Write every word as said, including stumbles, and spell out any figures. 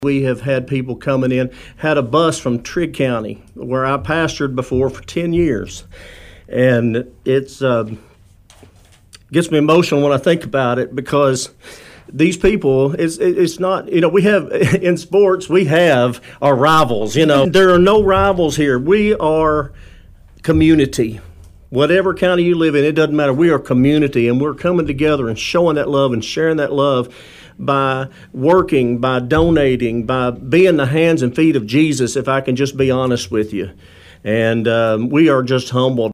We have had people coming in, had a bus from Trigg County, where I pastored before for ten years. And it's uh, gets me emotional when I think about it, because these people, it's, it's not, you know, we have, in sports, we have our rivals, you know. There are no rivals here. We are community. Whatever county you live in, it doesn't matter. We are community, and we're coming together and showing that love and sharing that love by working, by donating, by being the hands and feet of Jesus, if I can just be honest with you. And um, we are just humbled.